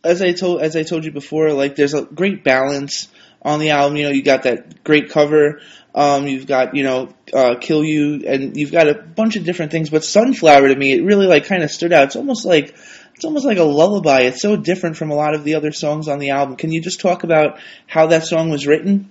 as I told you before, like there's a great balance on the album. You know, you got that great cover. You've got Kill You, and you've got a bunch of different things. But Sunflower to me, it really like kind of stood out. It's almost like a lullaby. It's so different from a lot of the other songs on the album. Can you just talk about how that song was written?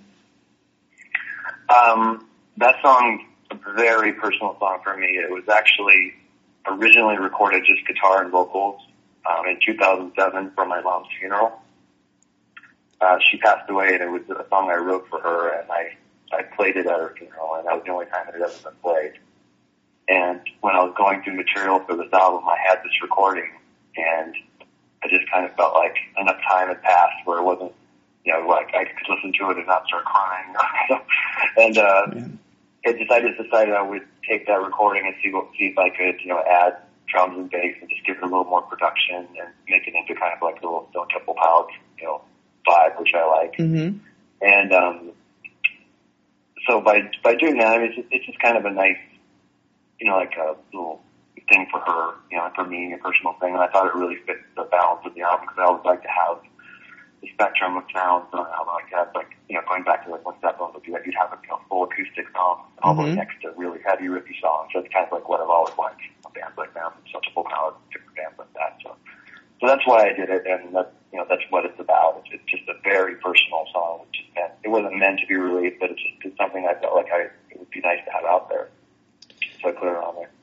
That song, a very personal song for me. It was actually originally recorded just guitar and vocals in 2007 for my mom's funeral. She passed away, and it was a song I wrote for her, and I played it at her funeral, and that was the only time it had ever been played. And when I was going through material for this album, I had this recording, and I just kind of felt like enough time had passed where it wasn't, like I could listen to it and not start crying. And I just decided I would take that recording and see if I could, add drums and bass and just give it a little more production and make it into kind of like a little Stone Temple Pilots, vibe, which I like. Mm-hmm. And so by doing that, I mean, it's just kind of a nice, like a little thing for her, and for me, a personal thing. And I thought it really fit the balance of the album because I always like to have the spectrum of sounds on an album like that. Like, going back to like what Zeppelin would do, like you'd have a full acoustic song, almost next to really heavy riffy songs. So it's kind of like what I've always liked on bands like that, Stone Temple Pilots, different bands like that. So that's why I did it, and that's what it's about. It's just a very personal song. It wasn't meant to be released, but it's something I felt like it would be nice to have out there. So I put it on there.